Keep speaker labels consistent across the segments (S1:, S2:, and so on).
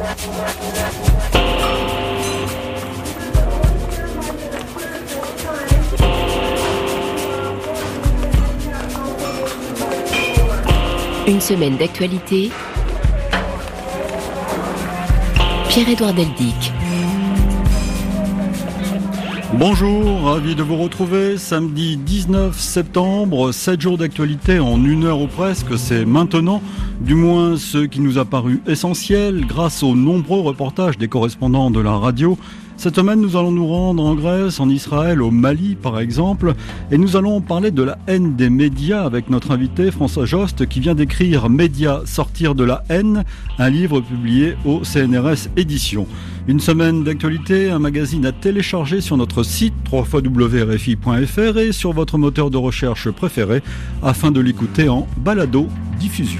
S1: Une semaine d'actualité. Pierre-Édouard Deldic.
S2: Bonjour, ravi de vous retrouver. Samedi 19 septembre, 7 jours d'actualité en 1 heure ou presque, c'est maintenant. Du moins ce qui nous a paru essentiel grâce aux nombreux reportages des correspondants de la radio. Cette semaine, nous allons nous rendre en Grèce, en Israël, au Mali par exemple, et nous allons parler de la haine des médias avec notre invité François Jost qui vient d'écrire « Médias, sortir de la haine », un livre publié au CNRS Éditions. Une semaine d'actualité, un magazine à télécharger sur notre site www.rfi.fr et sur votre moteur de recherche préféré afin de l'écouter en balado-diffusion.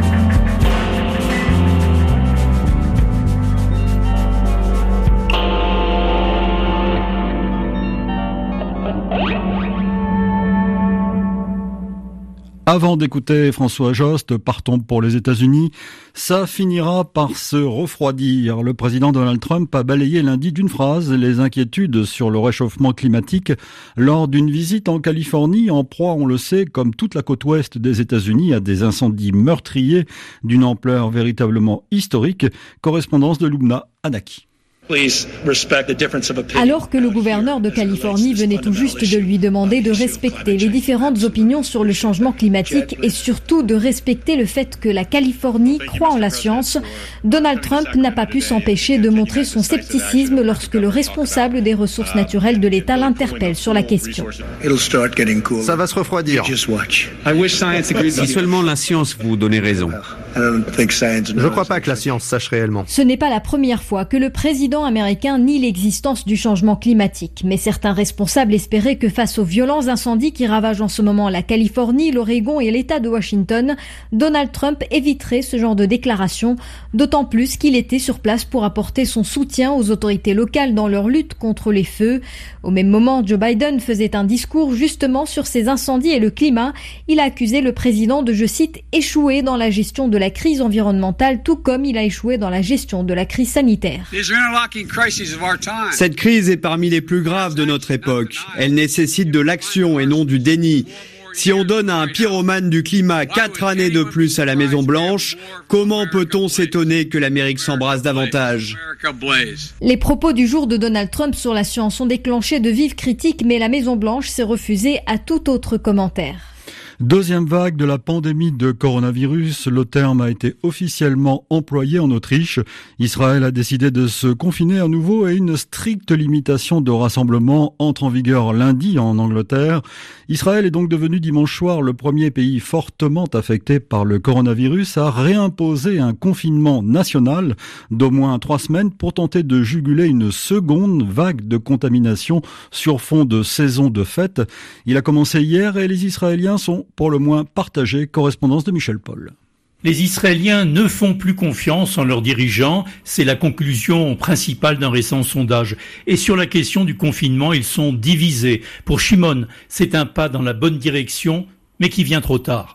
S2: Avant d'écouter François Jost, partons pour les États-Unis. Ça finira par se refroidir. Le président Donald Trump a balayé lundi d'une phrase les inquiétudes sur le réchauffement climatique lors d'une visite en Californie, en proie, on le sait, comme toute la côte ouest des États-Unis, à des incendies meurtriers d'une ampleur véritablement historique. Correspondance de Lubna Anaki.
S3: Alors que le gouverneur de Californie venait tout juste de lui demander de respecter les différentes opinions sur le changement climatique et surtout de respecter le fait que la Californie croit en la science, Donald Trump n'a pas pu s'empêcher de montrer son scepticisme lorsque le responsable des ressources naturelles de l'État l'interpelle sur la question.
S4: Ça va se refroidir.
S5: Si seulement la science vous donnait raison.
S4: Je ne crois pas que la science sache réellement.
S3: Ce n'est pas la première fois que le président américain nie l'existence du changement climatique, mais certains responsables espéraient que face aux violents incendies qui ravagent en ce moment la Californie, l'Oregon et l'État de Washington, Donald Trump éviterait ce genre de déclaration, d'autant plus qu'il était sur place pour apporter son soutien aux autorités locales dans leur lutte contre les feux. Au même moment, Joe Biden faisait un discours justement sur ces incendies et le climat. Il a accusé le président de, je cite, échouer dans la gestion de la crise environnementale, tout comme il a échoué dans la gestion de la crise sanitaire.
S5: Cette crise est parmi les plus graves de notre époque. Elle nécessite de l'action et non du déni. Si on donne à un pyromane du climat 4 années de plus à la Maison-Blanche, comment peut-on s'étonner que l'Amérique s'embrase davantage ?
S3: Les propos du jour de Donald Trump sur la science ont déclenché de vives critiques, mais la Maison-Blanche s'est refusée à tout autre commentaire.
S2: Deuxième vague de la pandémie de coronavirus, le terme a été officiellement employé en Autriche. Israël a décidé de se confiner à nouveau et une stricte limitation de rassemblement entre en vigueur lundi en Angleterre. Israël est donc devenu dimanche soir le premier pays fortement affecté par le coronavirus à réimposer un confinement national d'au moins 3 semaines pour tenter de juguler une seconde vague de contamination sur fond de saison de fête. Il a commencé hier et les Israéliens sont pour le moins partagés. Correspondance de Michel Paul.
S6: Les Israéliens ne font plus confiance en leurs dirigeants, c'est la conclusion principale d'un récent sondage. Et sur la question du confinement, ils sont divisés. Pour Shimon, c'est un pas dans la bonne direction, mais qui vient trop tard.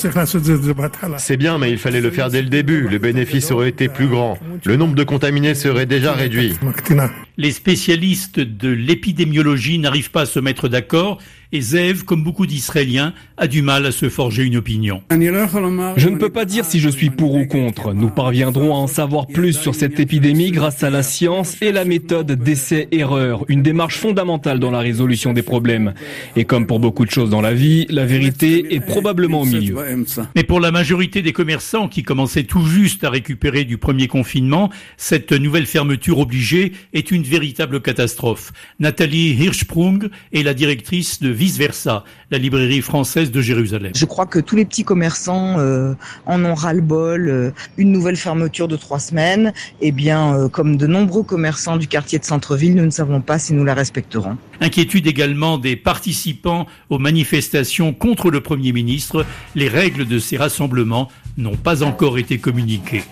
S7: C'est bien, mais il fallait le faire dès le début. Le bénéfice aurait été plus grand. Le nombre de contaminés serait déjà réduit.
S6: Les spécialistes de l'épidémiologie n'arrivent pas à se mettre d'accord et Zeev, comme beaucoup d'Israéliens, a du mal à se forger une opinion.
S8: Je ne peux pas dire si je suis pour ou contre. Nous parviendrons à en savoir plus sur cette épidémie grâce à la science et la méthode d'essai-erreur, une démarche fondamentale dans la résolution des problèmes. Et comme pour beaucoup de choses dans la vie, la vérité est probablement au milieu.
S6: Mais pour la majorité des commerçants qui commençaient tout juste à récupérer du premier confinement, cette nouvelle fermeture obligée est une véritable catastrophe. Nathalie Hirschsprung est la directrice de Vice Versa, la librairie française de Jérusalem.
S9: Je crois que tous les petits commerçants en ont ras-le-bol. Une nouvelle fermeture de 3 semaines, eh bien, comme de nombreux commerçants du quartier de centre-ville, nous ne savons pas si nous la respecterons.
S6: Inquiétude également des participants aux manifestations contre le Premier ministre. Les règles de ces rassemblements n'ont pas encore été communiquées.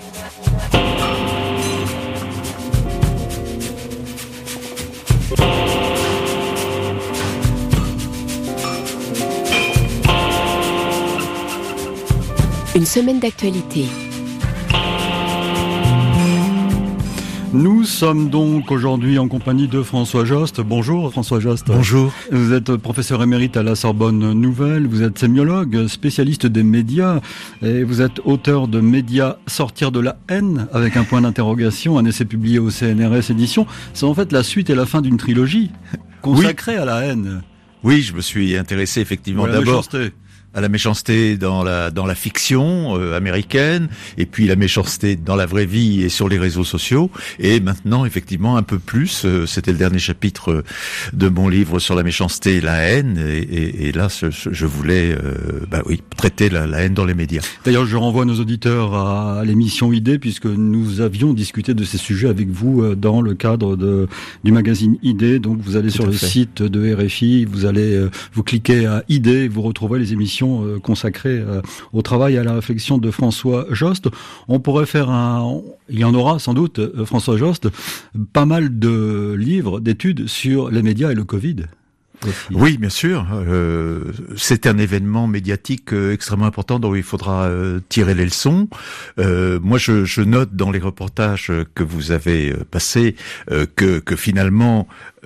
S1: Une semaine d'actualité.
S2: Nous sommes donc aujourd'hui en compagnie de François Jost. Bonjour François Jost.
S10: Bonjour.
S2: Vous êtes professeur émérite à la Sorbonne Nouvelle, vous êtes sémiologue, spécialiste des médias et vous êtes auteur de Médias sortir de la haine avec un point d'interrogation, un essai publié au CNRS édition. C'est en fait la suite et la fin d'une trilogie consacrée à la haine.
S10: Oui, je me suis intéressé effectivement d'abord à la méchanceté dans la fiction américaine, et puis la méchanceté dans la vraie vie et sur les réseaux sociaux, et maintenant effectivement un peu plus, c'était le dernier chapitre de mon livre sur la méchanceté et la haine, et là je voulais traiter la haine dans les médias.
S2: D'ailleurs je renvoie nos auditeurs à l'émission Idée, puisque nous avions discuté de ces sujets avec vous dans le cadre du magazine Idée. Donc vous allez sur le site de RFI, vous cliquez à Idée, vous retrouverez les émissions consacrées au travail et à la réflexion de François Jost. On pourrait faire il y en aura sans doute, François Jost, pas mal de livres, d'études sur les médias et le Covid.
S10: Oui, bien sûr. C'est un événement médiatique extrêmement important dont il faudra tirer les leçons. Moi, je note dans les reportages que vous avez passés que finalement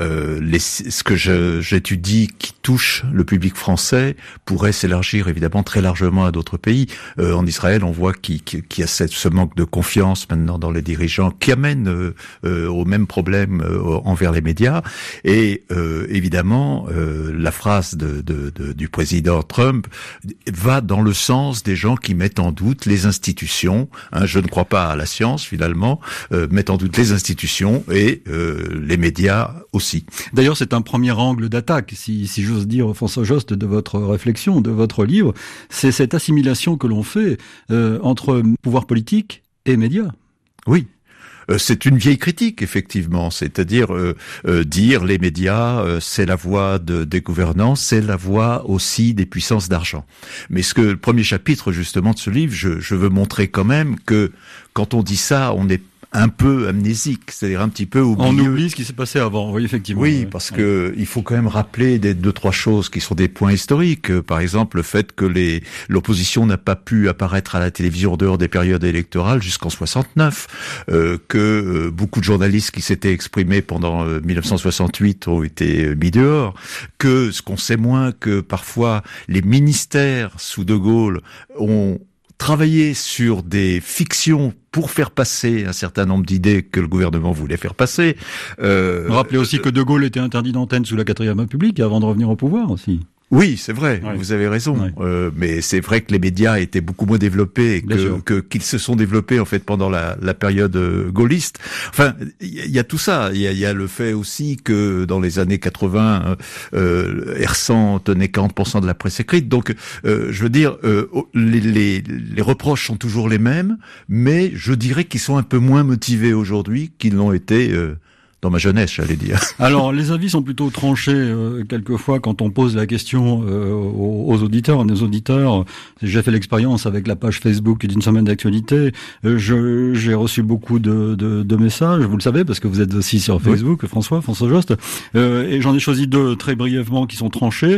S10: ce que j'étudie qui touche le public français pourrait s'élargir évidemment très largement à d'autres pays. En Israël, on voit qu'il y a ce manque de confiance maintenant dans les dirigeants qui amène au même problème envers les médias. Et évidemment, la phrase du président Trump va dans le sens des gens qui mettent en doute les institutions. Je ne crois pas à la science finalement, mettent en doute les institutions et les médias aussi.
S2: D'ailleurs, c'est un premier angle d'attaque, si j'ose dire, François Jost, de votre réflexion, de votre livre. C'est cette assimilation que l'on fait entre pouvoir politique et médias.
S10: Oui. C'est une vieille critique, effectivement, c'est-à-dire dire les médias, c'est la voix des gouvernants, c'est la voix aussi des puissances d'argent. Mais le premier chapitre, justement, de ce livre, je veux montrer quand même que quand on dit ça, on est un peu amnésique, c'est-à-dire un petit peu oublieux.
S2: On oublie ce qui s'est passé avant, oui, effectivement.
S10: Oui, parce que il faut quand même rappeler deux, trois choses qui sont des points historiques. Par exemple, le fait que l'opposition n'a pas pu apparaître à la télévision en dehors des périodes électorales jusqu'en 69, que beaucoup de journalistes qui s'étaient exprimés pendant 1968 ont été mis dehors, que ce qu'on sait moins, que parfois les ministères sous De Gaulle ont travailler sur des fictions pour faire passer un certain nombre d'idées que le gouvernement voulait faire passer.
S2: Rappelez aussi que De Gaulle était interdit d'antenne sous la 4e République avant de revenir au pouvoir aussi.
S10: Oui, c'est vrai,
S2: oui.
S10: Vous avez raison.
S2: Oui.
S10: Mais c'est vrai que les médias étaient beaucoup moins développés qu'ils se sont développés en fait pendant la période gaulliste. Enfin, il y a tout ça. Il y a le fait aussi que dans les années 80, Hersant tenait 40% de la presse écrite. Donc, je veux dire, les reproches sont toujours les mêmes, mais je dirais qu'ils sont un peu moins motivés aujourd'hui qu'ils l'ont été dans ma jeunesse, j'allais dire. Alors,
S2: les avis sont plutôt tranchés quelquefois quand on pose la question aux auditeurs. Nos auditeurs, j'ai fait l'expérience avec la page Facebook d'une semaine d'actualité. J'ai reçu beaucoup de messages, vous le savez, parce que vous êtes aussi sur Facebook, oui. François Jost. Et j'en ai choisi deux très brièvement qui sont tranchés.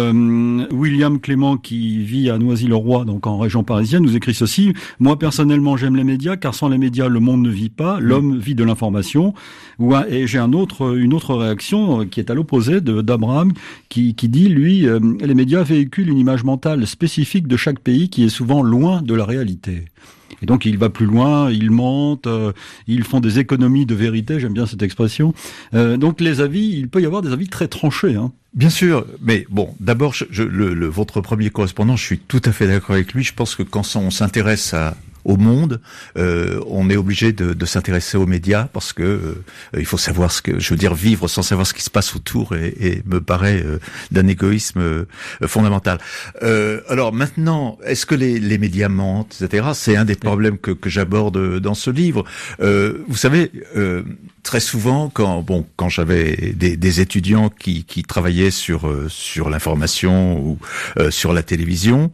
S2: William Clément, qui vit à Noisy-le-Roi, donc en région parisienne, nous écrit ceci. Moi, personnellement, j'aime les médias, car sans les médias, le monde ne vit pas. L'homme vit de l'information. Et j'ai une autre réaction qui est à l'opposé d'Abraham, qui dit, lui, les médias véhiculent une image mentale spécifique de chaque pays qui est souvent loin de la réalité. Et donc il va plus loin, ils mentent, ils font des économies de vérité, j'aime bien cette expression. Donc les avis, il peut y avoir des avis très tranchés.
S10: Bien sûr, mais bon, d'abord, votre premier correspondant, je suis tout à fait d'accord avec lui. Je pense que quand on s'intéresse au monde, on est obligé de s'intéresser aux médias parce que il faut savoir vivre sans savoir ce qui se passe autour et me paraît d'un égoïsme fondamental. Alors maintenant, est-ce que les médias mentent, etc. C'est un des problèmes que j'aborde dans ce livre. Vous savez, très souvent, quand j'avais des étudiants qui travaillaient sur l'information ou sur la télévision,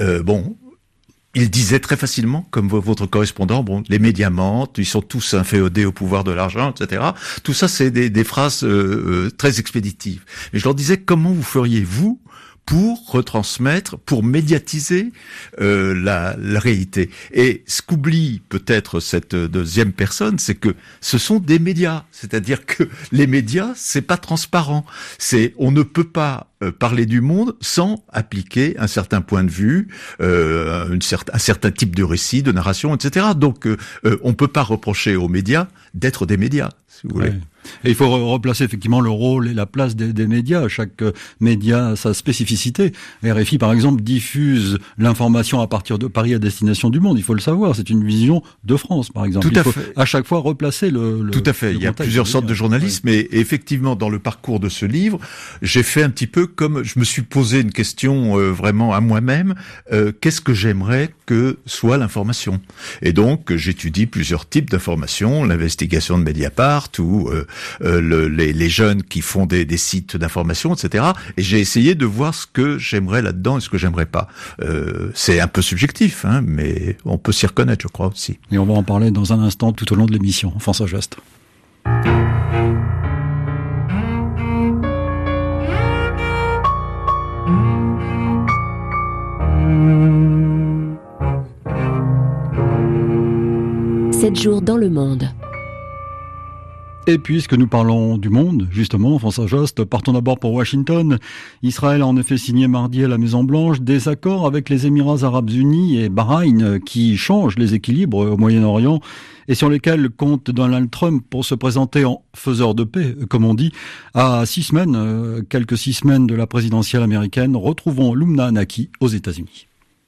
S10: il disait très facilement, comme votre correspondant, les médias mentent, ils sont tous inféodés au pouvoir de l'argent, etc. Tout ça, c'est des phrases très expéditives. Et je leur disais, comment vous feriez, vous, pour retransmettre, pour médiatiser la réalité. Et ce qu'oublie peut-être cette deuxième personne, c'est que ce sont des médias. C'est-à-dire que les médias, c'est pas transparent. On ne peut pas parler du monde sans appliquer un certain point de vue, un certain type de récit, de narration, etc. Donc, on peut pas reprocher aux médias d'être des médias, si vous voulez.
S2: Et il faut replacer effectivement le rôle et la place des médias. Chaque média a sa spécificité. RFI, par exemple, diffuse l'information à partir de Paris à destination du monde. Il faut le savoir. C'est une vision de France, par exemple. Il faut à chaque fois replacer le
S10: Tout à fait. Il y a plusieurs sortes de journalisme. Et effectivement, dans le parcours de ce livre, j'ai fait un petit peu comme je me suis posé une question vraiment à moi-même. Qu'est-ce que j'aimerais que soit l'information? Et donc, j'étudie plusieurs types d'informations. L'investigation de Mediapart ou les jeunes qui font des sites d'information, etc. Et j'ai essayé de voir ce que j'aimerais là-dedans et ce que j'aimerais pas. C'est un peu subjectif, hein, mais on peut s'y reconnaître, je crois aussi.
S2: Et on va en parler dans un instant tout au long de l'émission. François Jost.
S1: Sept jours dans le monde.
S2: Et puisque nous parlons du monde, justement, François Jost, partons d'abord pour Washington. Israël a en effet signé mardi à la Maison-Blanche des accords avec les Émirats Arabes Unis et Bahreïn qui changent les équilibres au Moyen-Orient et sur lesquels compte Donald Trump pour se présenter en faiseur de paix, comme on dit, à quelques 6 semaines de la présidentielle américaine. Retrouvons Lumna Hanaki aux États-Unis.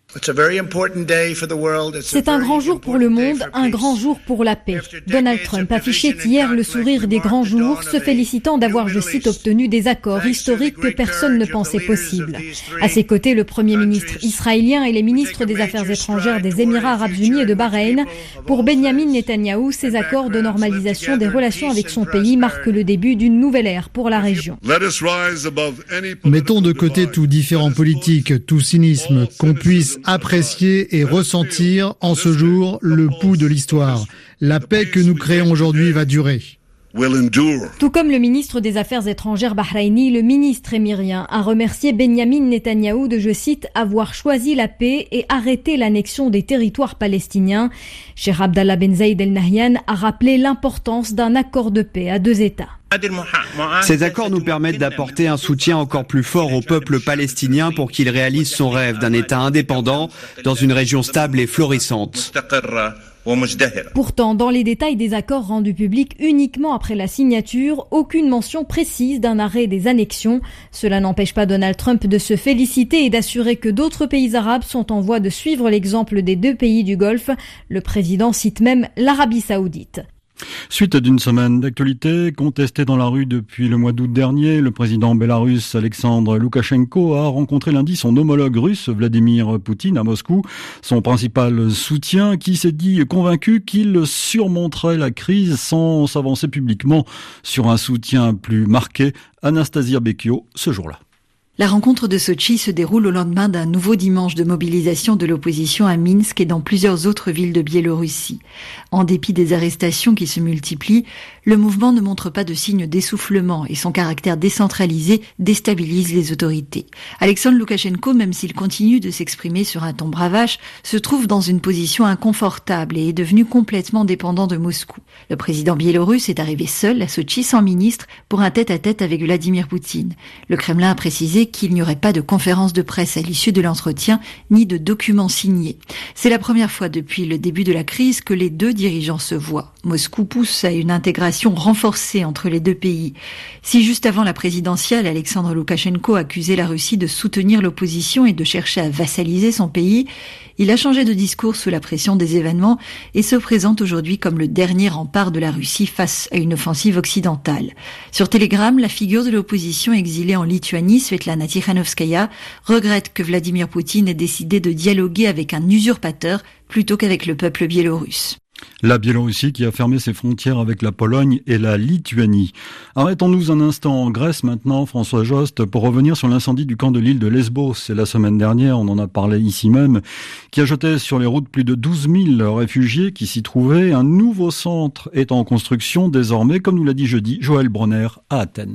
S3: C'est un grand jour pour le monde, un grand jour pour la paix. Donald Trump affichait hier le sourire des grands jours, se félicitant d'avoir, je cite, obtenu des accords historiques que personne ne pensait possibles. À ses côtés, le Premier ministre israélien et les ministres des Affaires étrangères des Émirats Arabes Unis et de Bahreïn. Pour Benjamin Netanyahou, ces accords de normalisation des relations avec son pays marquent le début d'une nouvelle ère pour la région.
S11: Mettons de côté tout différend politique, tout cynisme, qu'on puisse apprécier et ressentir en ce jour le pouls de l'histoire. La paix que nous créons aujourd'hui va durer.
S3: Tout comme le ministre des Affaires étrangères bahreïni, le ministre émirien a remercié Benjamin Netanyahou de, je cite, avoir choisi la paix et arrêté l'annexion des territoires palestiniens. Cheikh Abdallah Ben Zayed El Nahyan a rappelé l'importance d'un accord de paix à 2 États.
S5: Ces accords nous permettent d'apporter un soutien encore plus fort au peuple palestinien pour qu'il réalise son rêve d'un État indépendant dans une région stable et florissante.
S3: Pourtant, dans les détails des accords rendus publics uniquement après la signature, aucune mention précise d'un arrêt des annexions. Cela n'empêche pas Donald Trump de se féliciter et d'assurer que d'autres pays arabes sont en voie de suivre l'exemple des 2 pays du Golfe. Le président cite même l'Arabie Saoudite.
S2: Suite d'une semaine d'actualité contestée dans la rue depuis le mois d'août dernier, le président bélarusse Alexandre Loukachenko a rencontré lundi son homologue russe Vladimir Poutine à Moscou, son principal soutien qui s'est dit convaincu qu'il surmonterait la crise sans s'avancer publiquement sur un soutien plus marqué. Anastasia Bekio ce jour-là.
S12: La rencontre de Sotchi se déroule au lendemain d'un nouveau dimanche de mobilisation de l'opposition à Minsk et dans plusieurs autres villes de Biélorussie. En dépit des arrestations qui se multiplient, le mouvement ne montre pas de signe d'essoufflement et son caractère décentralisé déstabilise les autorités. Alexandre Loukachenko, même s'il continue de s'exprimer sur un ton bravache, se trouve dans une position inconfortable et est devenu complètement dépendant de Moscou. Le président biélorusse est arrivé seul à Sotchi sans ministre pour un tête-à-tête avec Vladimir Poutine. Le Kremlin a précisé qu'il n'y aurait pas de conférence de presse à l'issue de l'entretien, ni de documents signés. C'est la première fois depuis le début de la crise que les 2 dirigeants se voient. Moscou pousse à une intégration renforcée entre les 2 pays. Si juste avant la présidentielle, Alexandre Loukachenko accusait la Russie de soutenir l'opposition et de chercher à vassaliser son pays, il a changé de discours sous la pression des événements et se présente aujourd'hui comme le dernier rempart de la Russie face à une offensive occidentale. Sur Telegram, la figure de l'opposition exilée en Lituanie, Svetlana Tikhanovskaya, regrette que Vladimir Poutine ait décidé de dialoguer avec un usurpateur plutôt qu'avec le peuple biélorusse.
S2: La Biélorussie qui a fermé ses frontières avec la Pologne et la Lituanie. Arrêtons-nous un instant en Grèce maintenant, François Jost, pour revenir sur l'incendie du camp de l'île de Lesbos. C'est la semaine dernière, on en a parlé ici même, qui a jeté sur les routes plus de 12 000 réfugiés qui s'y trouvaient. Un nouveau centre est en construction désormais, comme nous l'a dit jeudi Joël Bronner à Athènes.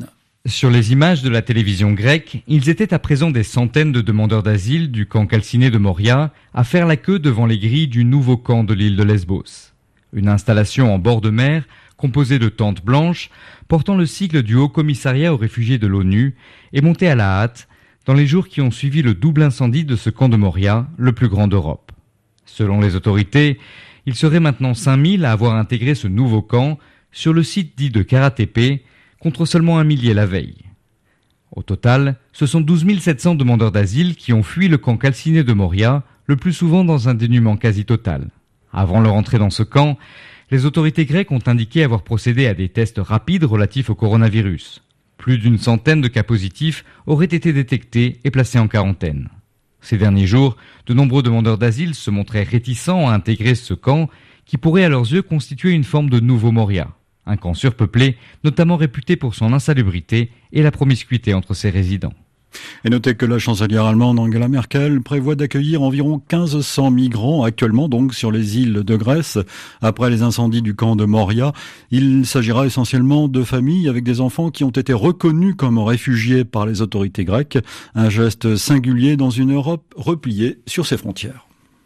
S13: Sur les images de la télévision grecque, ils étaient à présent des centaines de demandeurs d'asile du camp calciné de Moria à faire la queue devant les grilles du nouveau camp de l'île de Lesbos. Une installation en bord de mer, composée de tentes blanches, portant le sigle du Haut Commissariat aux réfugiés de l'ONU, est montée à la hâte dans les jours qui ont suivi le double incendie de ce camp de Moria, le plus grand d'Europe. Selon les autorités, il serait maintenant 5000 à avoir intégré ce nouveau camp sur le site dit de Kara Tepe, contre seulement 1 millier la veille. Au total, ce sont 12 700 demandeurs d'asile qui ont fui le camp calciné de Moria, le plus souvent dans un dénuement quasi total. Avant leur entrée dans ce camp, les autorités grecques ont indiqué avoir procédé à des tests rapides relatifs au coronavirus. Plus d'une centaine de cas positifs auraient été détectés et placés en quarantaine. Ces derniers jours, de nombreux demandeurs d'asile se montraient réticents à intégrer ce camp qui pourrait à leurs yeux constituer une forme de nouveau Moria. Un camp surpeuplé, notamment réputé pour son insalubrité et la promiscuité entre ses résidents.
S2: Et notez que la chancelière allemande Angela Merkel prévoit d'accueillir environ 1500 migrants actuellement donc sur les îles de Grèce après les incendies du camp de Moria. Il s'agira essentiellement de familles avec des enfants qui ont été reconnus comme réfugiés par les autorités grecques. Un geste singulier dans une Europe repliée sur ses frontières.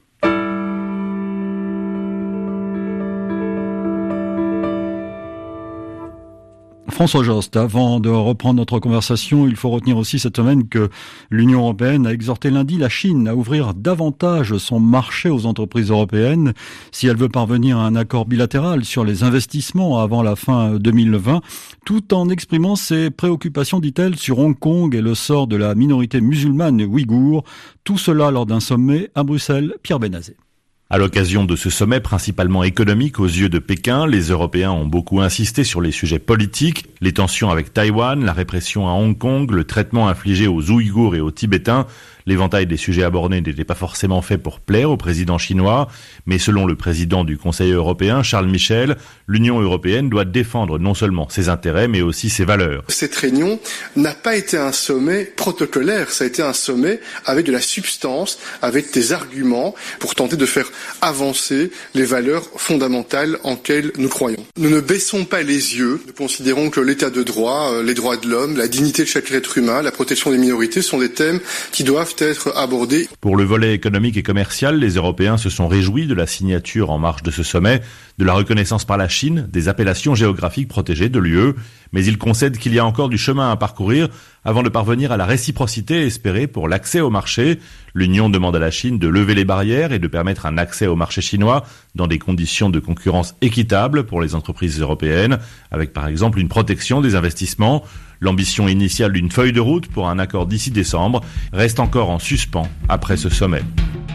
S2: François Jost, avant de reprendre notre conversation, il faut retenir aussi cette semaine que l'Union européenne a exhorté lundi la Chine à ouvrir davantage son marché aux entreprises européennes si elle veut parvenir à un accord bilatéral sur les investissements avant la fin 2020, tout en exprimant ses préoccupations, dit-elle, sur Hong Kong et le sort de la minorité musulmane ouïghour. Tout cela lors d'un sommet à Bruxelles. Pierre Benazé.
S14: À l'occasion de ce sommet principalement économique aux yeux de Pékin, les Européens ont beaucoup insisté sur les sujets politiques, les tensions avec Taïwan, la répression à Hong Kong, le traitement infligé aux Ouïghours et aux Tibétains. L'éventail des sujets abordés n'était pas forcément fait pour plaire au président chinois, mais selon le président du Conseil européen, Charles Michel, l'Union européenne doit défendre non seulement ses intérêts, mais aussi ses valeurs.
S15: Cette réunion n'a pas été un sommet protocolaire, ça a été un sommet avec de la substance, avec des arguments pour tenter de faire avancer les valeurs fondamentales en quelles nous croyons. Nous ne baissons pas les yeux, nous considérons que l'état de droit, les droits de l'homme, la dignité de chaque être humain, la protection des minorités sont des thèmes qui doivent être abordés.
S14: Pour le volet économique et commercial, les Européens se sont réjouis de la signature en marge de ce sommet, de la reconnaissance par la Chine des appellations géographiques protégées de l'UE, mais ils concèdent qu'il y a encore du chemin à parcourir avant de parvenir à la réciprocité espérée pour l'accès au marché. L'Union demande à la Chine de lever les barrières et de permettre un accès au marché chinois dans des conditions de concurrence équitables pour les entreprises européennes, avec par exemple une protection des investissements. L'ambition initiale d'une feuille de route pour un accord d'ici décembre reste encore en suspens après ce sommet.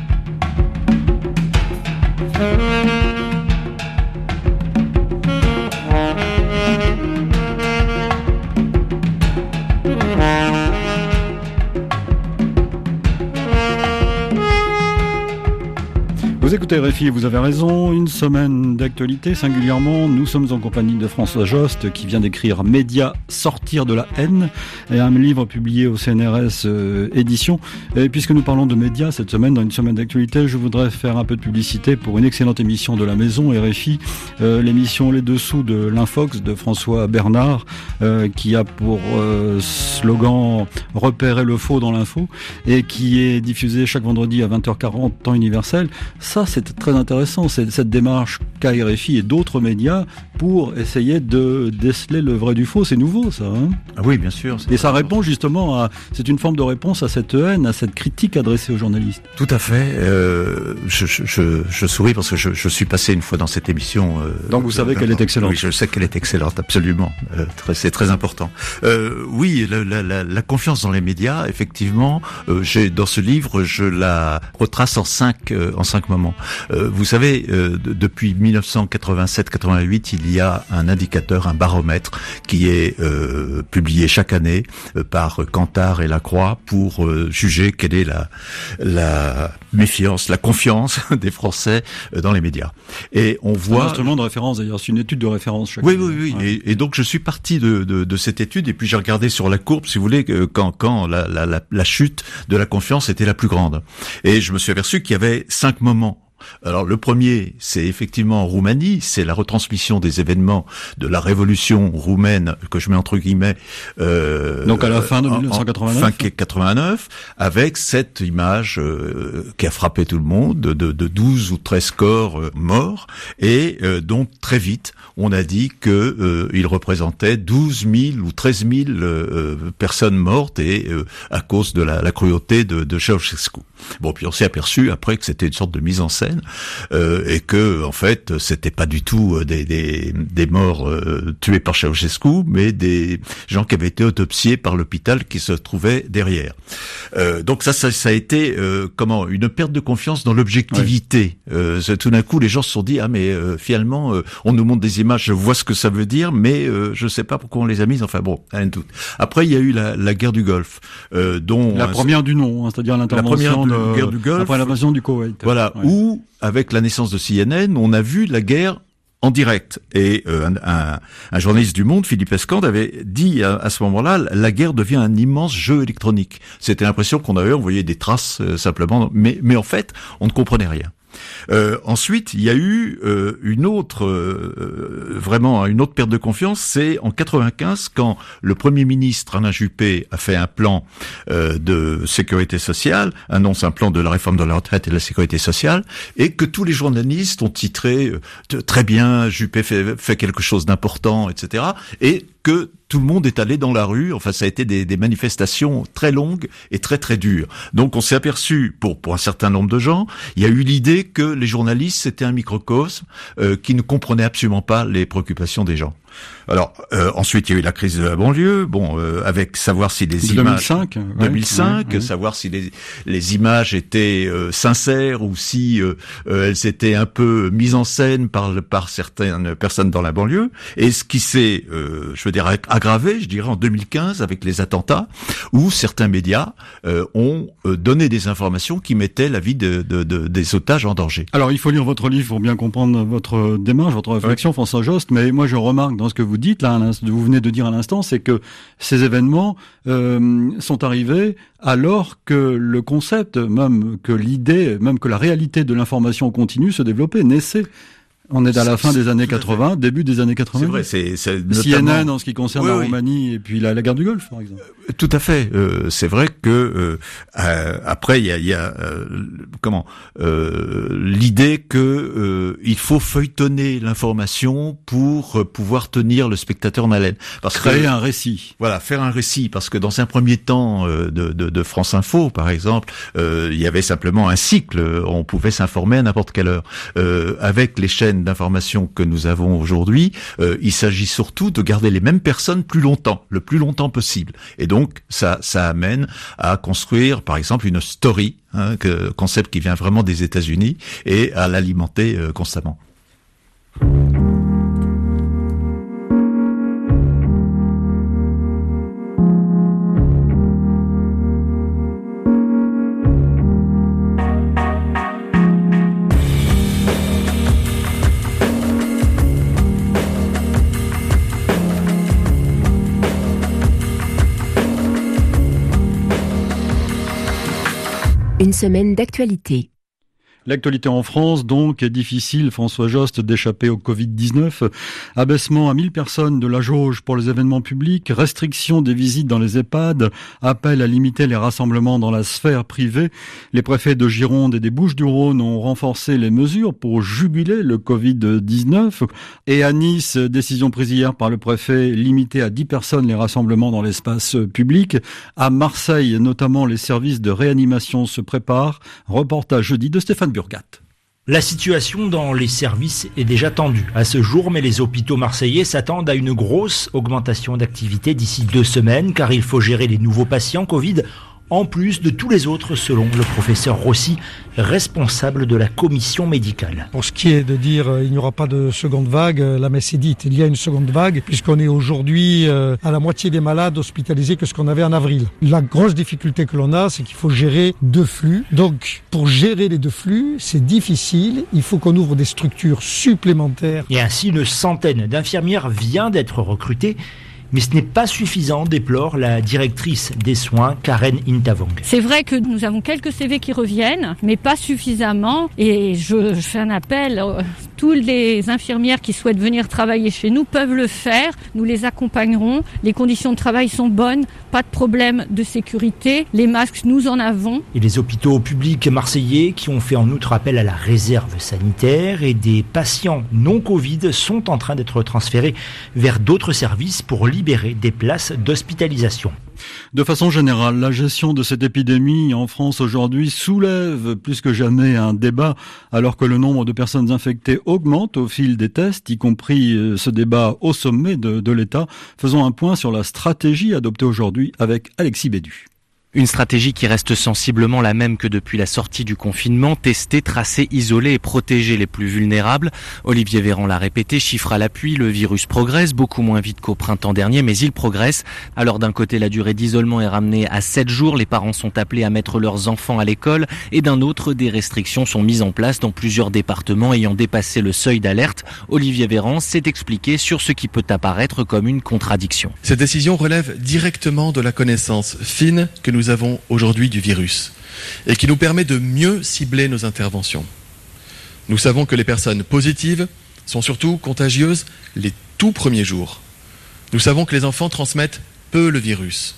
S2: Vous écoutez RFI, vous avez raison, une semaine d'actualité singulièrement. Nous sommes en compagnie de François Jost qui vient d'écrire Médias, sortir de la haine, et un livre publié au CNRS édition. Et puisque nous parlons de médias cette semaine, dans une semaine d'actualité, je voudrais faire un peu de publicité pour une excellente émission de la maison RFI, l'émission Les Dessous de l'Infox de François Bernard, qui a pour slogan repérer le faux dans l'info, et qui est diffusée chaque vendredi à 20h40 temps universel. Ça, c'est très intéressant, cette démarche qu'a RFI et d'autres médias pour essayer de déceler le vrai du faux. C'est nouveau, ça. Hein,
S10: ah oui, bien sûr.
S2: Et ça répond justement à... C'est une forme de réponse à cette haine, à cette critique adressée aux journalistes.
S10: Tout à fait. Je souris parce que je suis passé une fois dans cette émission.
S2: Donc vous savez qu'elle est excellente.
S10: Oui, je sais qu'elle est excellente, absolument. C'est très important. Oui, la confiance dans les médias, effectivement, dans ce livre, je la retrace en cinq moments. Vous savez, depuis 1987-88, il y a un indicateur, un baromètre qui est publié chaque année par Kantar et Lacroix pour juger quelle est la méfiance, la confiance des Français dans les médias. Et on voit...
S2: C'est un instrument de référence d'ailleurs, c'est une étude de référence chaque
S10: année.
S2: Oui.
S10: Ouais. Et donc je suis parti de cette étude et puis j'ai regardé sur la courbe, si vous voulez, quand la chute de la confiance était la plus grande. Et je me suis aperçu qu'il y avait 5 moments Alors le premier, c'est effectivement en Roumanie, c'est la retransmission des événements de la révolution roumaine, que je mets entre guillemets.
S2: Donc à la fin de 1989.
S10: Fin 89, avec cette image qui a frappé tout le monde, de 12 ou 13 corps morts, et donc très vite, on a dit que il représentait 12 000 ou 13 000 personnes mortes, et à cause de la cruauté de Ceausescu. Bon, puis on s'est aperçu après que c'était une sorte de mise en scène, et que en fait c'était pas du tout des morts tués par Ceausescu, mais des gens qui avaient été autopsiés par l'hôpital qui se trouvait derrière. Donc ça a été une perte de confiance dans l'objectivité. Tout d'un coup les gens se sont dit finalement on nous montre des images, je vois ce que ça veut dire, mais je sais pas pourquoi on les a mises. Enfin bon, rien de tout. Après il y a eu la guerre du Golfe, dont
S2: la première du nom, c'est-à-dire l'intervention
S10: de guerre du Golfe
S2: après l'invasion du Koweït.
S10: Voilà, où avec la naissance de CNN, on a vu la guerre en direct. Et un journaliste du Monde, Philippe Escande, avait dit à ce moment-là, la guerre devient un immense jeu électronique. C'était l'impression qu'on avait, on voyait des traces simplement, mais en fait, on ne comprenait rien. Ensuite, il y a eu une autre perte de confiance, c'est en 95 quand le Premier ministre Alain Juppé a fait un plan de sécurité sociale, annonce un plan de la réforme de la retraite et de la sécurité sociale, et que tous les journalistes ont titré très bien, Juppé fait quelque chose d'important, etc. Et que tout le monde est allé dans la rue. Enfin, ça a été des manifestations très longues et très très dures. Donc, on s'est aperçu, pour un certain nombre de gens, il y a eu l'idée que les journalistes c'était un microcosme qui ne comprenait absolument pas les préoccupations des gens. Alors ensuite il y a eu la crise de la banlieue, avec savoir si les images 2005, savoir si les images étaient sincères ou si elles étaient un peu mises en scène par certaines personnes dans la banlieue, et ce qui s'est aggravé, je dirais en 2015 avec les attentats où certains médias ont donné des informations qui mettaient la vie des otages en danger.
S2: Alors il faut lire votre livre pour bien comprendre votre démarche, votre réflexion, François Jost, mais moi je remarque dans ce que vous dites là, vous venez de dire à l'instant, c'est que ces événements sont arrivés alors que le concept, même que l'idée, même que la réalité de l'information continue se développait, naissait. On est à la fin des années 80, début des années 80.
S10: C'est vrai, c'est
S2: notamment... CNN en ce qui concerne la Roumanie et puis la guerre du Golfe, par exemple.
S10: Tout à fait. C'est vrai que après il y a l'idée que il faut feuilletonner l'information pour pouvoir tenir le spectateur en haleine.
S2: Créer un récit.
S10: Voilà, faire un récit, parce que dans un premier temps de France Info, par exemple, il y avait simplement un cycle. On pouvait s'informer à n'importe quelle heure. Avec les chaînes d'information que nous avons aujourd'hui, il s'agit surtout de garder les mêmes personnes le plus longtemps possible. Et donc, ça amène à construire, par exemple, une story, concept qui vient vraiment des États-Unis, et à l'alimenter constamment.
S1: Une semaine d'actualité.
S2: L'actualité en France, donc, est difficile, François Jost, d'échapper au Covid-19. Abaissement à 1000 personnes de la jauge pour les événements publics, restriction des visites dans les EHPAD, appel à limiter les rassemblements dans la sphère privée. Les préfets de Gironde et des Bouches-du-Rhône ont renforcé les mesures pour juguler le Covid-19. Et à Nice, décision prise hier par le préfet, limiter à 10 personnes les rassemblements dans l'espace public. À Marseille, notamment, les services de réanimation se préparent. Reportage jeudi de Stéphane Burgat.
S16: La situation dans les services est déjà tendue à ce jour, mais les hôpitaux marseillais s'attendent à une grosse augmentation d'activité d'ici 2 semaines, car il faut gérer les nouveaux patients Covid en plus de tous les autres, selon le professeur Rossi, responsable de la commission médicale.
S17: Pour ce qui est de dire il n'y aura pas de seconde vague, la messe est dite. Il y a une seconde vague, puisqu'on est aujourd'hui à la moitié des malades hospitalisés que ce qu'on avait en avril. La grosse difficulté que l'on a, c'est qu'il faut gérer 2 flux. Donc, pour gérer les 2 flux, c'est difficile. Il faut qu'on ouvre des structures supplémentaires.
S16: Et ainsi, une centaine d'infirmières vient d'être recrutée. Mais ce n'est pas suffisant, déplore la directrice des soins, Karen Intavong.
S18: C'est vrai que nous avons quelques CV qui reviennent, mais pas suffisamment. Et je fais un appel. Tous les infirmières qui souhaitent venir travailler chez nous peuvent le faire. Nous les accompagnerons. Les conditions de travail sont bonnes. Pas de problème de sécurité. Les masques, nous en avons.
S16: Et les hôpitaux publics marseillais qui ont fait en outre appel à la réserve sanitaire et des patients non Covid sont en train d'être transférés vers d'autres services pour libérer des places d'hospitalisation.
S2: De façon générale, la gestion de cette épidémie en France aujourd'hui soulève plus que jamais un débat, alors que le nombre de personnes infectées augmente au fil des tests, y compris ce débat au sommet de l'État. Faisons un point sur la stratégie adoptée aujourd'hui avec Alexis Bédu.
S19: Une stratégie qui reste sensiblement la même que depuis la sortie du confinement, tester, tracer, isoler et protéger les plus vulnérables. Olivier Véran l'a répété, chiffre à l'appui, le virus progresse, beaucoup moins vite qu'au printemps dernier, mais il progresse. Alors d'un côté, la durée d'isolement est ramenée à 7 jours, les parents sont appelés à mettre leurs enfants à l'école, et d'un autre, des restrictions sont mises en place dans plusieurs départements ayant dépassé le seuil d'alerte. Olivier Véran s'est expliqué sur ce qui peut apparaître comme une contradiction.
S20: Cette décision relève directement de la connaissance fine que nous avons aujourd'hui du virus et qui nous permet de mieux cibler nos interventions. Nous savons que les personnes positives sont surtout contagieuses les tout premiers jours. Nous savons que les enfants transmettent peu le virus.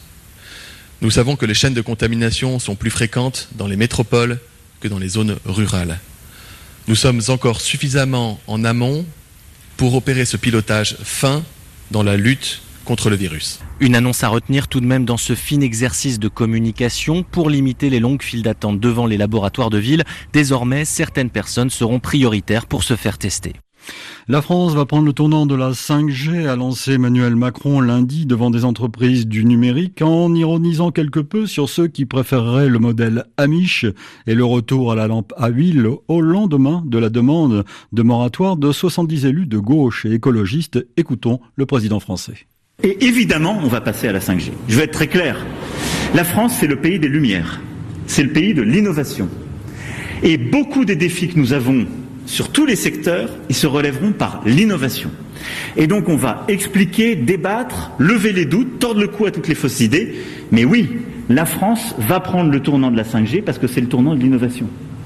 S20: Nous savons que les chaînes de contamination sont plus fréquentes dans les métropoles que dans les zones rurales. Nous sommes encore suffisamment en amont pour opérer ce pilotage fin dans la lutte contre le virus.
S19: Une annonce à retenir tout de même dans ce fin exercice de communication. Pour limiter les longues files d'attente devant les laboratoires de ville, désormais, certaines personnes seront prioritaires pour se faire tester.
S2: La France va prendre le tournant de la 5G, a lancé Emmanuel Macron lundi devant des entreprises du numérique, en ironisant quelque peu sur ceux qui préféreraient le modèle Amish et le retour à la lampe à huile au lendemain de la demande de moratoire de 70 élus de gauche et écologistes. Écoutons le président français.
S21: Et évidemment, on va passer à la 5G. Je vais être très clair. La France, c'est le pays des lumières. C'est le pays de l'innovation. Et beaucoup des défis que nous avons sur tous les secteurs, ils se relèveront par l'innovation. Et donc, on va expliquer, débattre, lever les doutes, tordre le cou à toutes les fausses idées. Mais oui, la France va prendre le tournant de la 5G parce que c'est le tournant de l'innovation.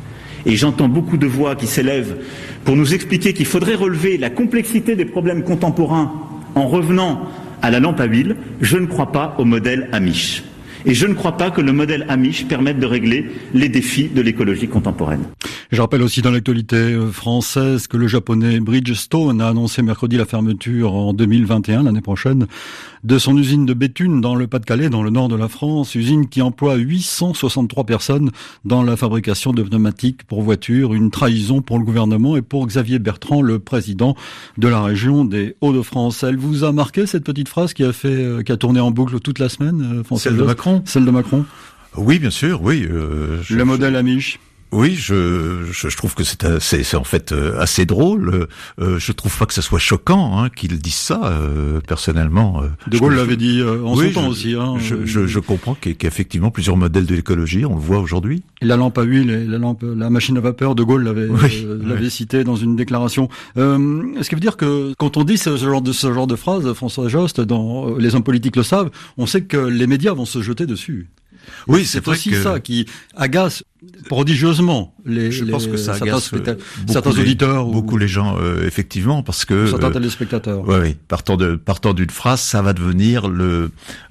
S21: Et j'entends beaucoup de voix qui s'élèvent pour nous expliquer qu'il faudrait relever la complexité des problèmes contemporains en revenant à la lampe à huile. Je ne crois pas au modèle Amish. Et je ne crois pas que le modèle Amish permette de régler les défis de l'écologie contemporaine.
S2: Je rappelle aussi dans l'actualité française que le japonais Bridgestone a annoncé mercredi la fermeture en 2021, l'année prochaine, de son usine de Béthune dans le Pas-de-Calais, dans le nord de la France, usine qui emploie 863 personnes dans la fabrication de pneumatiques pour voitures, une trahison pour le gouvernement et pour Xavier Bertrand, le président de la région des Hauts-de-France. Elle vous a marqué cette petite phrase qui a tourné en boucle toute la semaine, François?
S10: Celle de Macron.
S2: Celle de Macron.
S10: Oui, bien sûr, oui.
S2: Le modèle Amish.
S10: Oui, je trouve que c'est en fait assez drôle. Je trouve pas que ça soit choquant qu'ils disent ça. Personnellement,
S2: De Gaulle l'avait dit en son temps aussi.
S10: Je comprends qu'il y a effectivement plusieurs modèles de l'écologie. On le voit aujourd'hui.
S2: La lampe à huile et la machine à vapeur, De Gaulle l'avait cité dans une déclaration. Est-ce qui veut dire que quand on dit ce genre de phrase, François Jost, dans les hommes politiques le savent, on sait que les médias vont se jeter dessus.
S10: Oui,
S2: c'est aussi ça qui agace prodigieusement
S10: je pense que ça agace
S2: certains auditeurs,
S10: beaucoup les gens, effectivement, parce que
S2: certains téléspectateurs.
S10: Oui, partant d'une phrase, ça va devenir le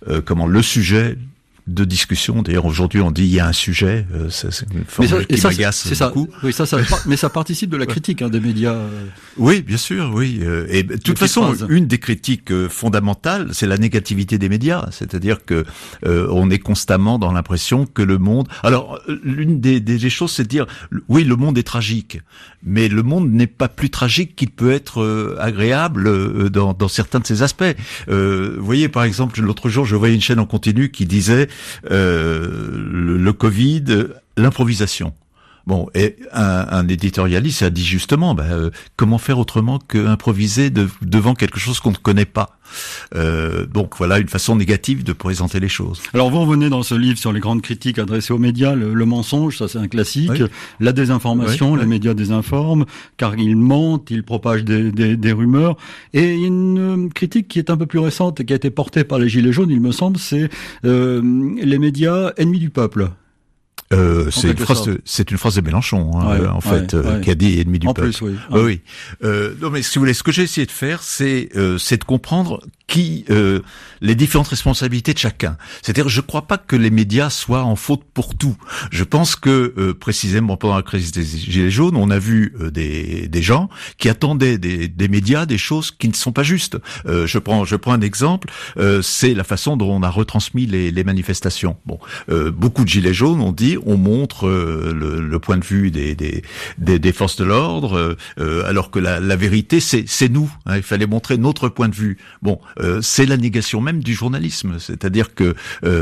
S10: sujet de discussion. D'ailleurs, aujourd'hui, on dit il y a un sujet. C'est une formule qui m'agace beaucoup.
S2: Oui, mais ça participe de la critique des médias.
S10: Oui, bien sûr, oui. Et de toute façon, une des critiques fondamentales, c'est la négativité des médias. C'est-à-dire que on est constamment dans l'impression que le monde. Alors, l'une des choses, c'est de dire oui, le monde est tragique, mais le monde n'est pas plus tragique qu'il peut être agréable dans certains de ses aspects. Vous voyez, par exemple, l'autre jour, je voyais une chaîne en continu qui disait le Covid, l'improvisation. Bon, et un éditorialiste a dit justement, comment faire autrement qu'improviser devant quelque chose qu'on ne connaît pas. Donc voilà une façon négative de présenter les choses.
S2: Alors vous revenez dans ce livre sur les grandes critiques adressées aux médias, le mensonge, ça c'est un classique, oui. La désinformation, les médias désinforment, car ils mentent, ils propagent des rumeurs, et une critique qui est un peu plus récente et qui a été portée par les Gilets jaunes, il me semble, c'est les médias ennemis du peuple.
S10: C'est une phrase de Mélenchon, qui a dit ennemi du peuple.
S2: Plus, oui.
S10: Oui. Non, mais si vous voulez, ce que j'ai essayé de faire, c'est de comprendre les différentes responsabilités de chacun. C'est-à-dire, je ne crois pas que les médias soient en faute pour tout. Je pense que précisément pendant la crise des Gilets jaunes, on a vu des gens qui attendaient des médias des choses qui ne sont pas justes. Je prends un exemple. C'est la façon dont on a retransmis les manifestations. Bon, beaucoup de Gilets jaunes ont dit on montre le point de vue des forces de l'ordre, alors que la vérité c'est nous. Hein, il fallait montrer notre point de vue. Bon, c'est la négation même du journalisme, c'est-à-dire que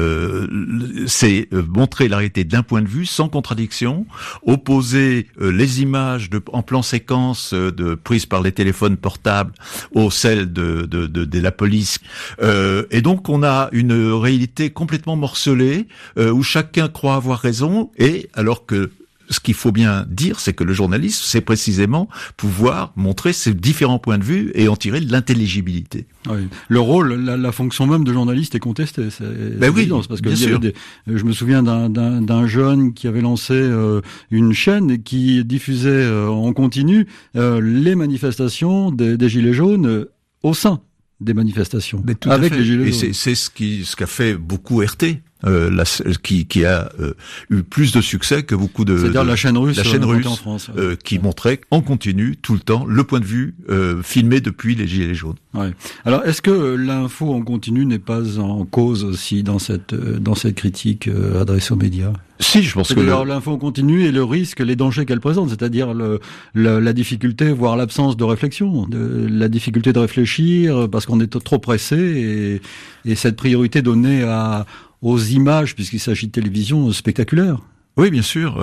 S10: c'est montrer la réalité d'un point de vue sans contradiction, opposer les images en plan séquence prises par les téléphones portables aux celles de la police, et donc on a une réalité complètement morcelée où chacun croit avoir raison, et alors que ce qu'il faut bien dire, c'est que le journaliste, c'est précisément pouvoir montrer ses différents points de vue et en tirer de l'intelligibilité.
S2: Oui. Le rôle, la fonction même de journaliste est contestée.
S10: Oui,
S2: parce que
S10: bien sûr.
S2: Je me souviens d'un jeune qui avait lancé une chaîne qui diffusait en continu les manifestations des Gilets jaunes au sein des manifestations avec les Gilets jaunes.
S10: Et c'est ce qu'a fait beaucoup RT. Qui a eu plus de succès que beaucoup de...
S2: C'est-à-dire la chaîne russe
S10: en France, qui montrait en continu, tout le temps, le point de vue filmé depuis les Gilets jaunes.
S2: Ouais. Alors, est-ce que l'info en continu n'est pas en cause aussi dans cette critique adressée aux médias ?
S10: Si, je pense que
S2: l'info en continu et le risque, les dangers qu'elle présente, c'est-à-dire la difficulté, voire l'absence de réflexion, la difficulté de réfléchir parce qu'on est trop pressé et cette priorité donnée aux images, puisqu'il s'agit de télévision spectaculaire.
S10: Oui, bien sûr.